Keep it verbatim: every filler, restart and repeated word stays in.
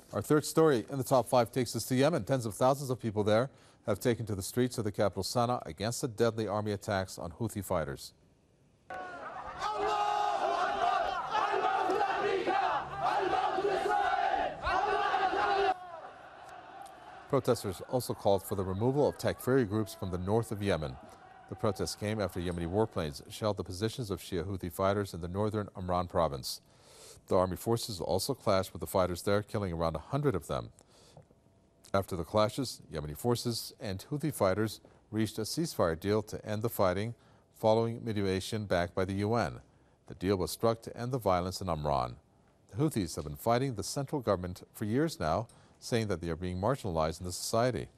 Our third story in the top five takes us to Yemen. Tens of thousands of people there have taken to the streets of the capital Sana'a against the deadly army attacks on Houthi fighters. Protesters also called for the removal of Takfiri groups from the north of Yemen. The protests came after Yemeni warplanes shelled the positions of Shia Houthi fighters in the northern Amran province. The army forces also clashed with the fighters there, killing around one hundred of them. After the clashes, Yemeni forces and Houthi fighters reached a ceasefire deal to end the fighting following mediation backed by the U N. The deal was struck to end the violence in Amran. The Houthis have been fighting the central government for years now, saying that they are being marginalized in the society.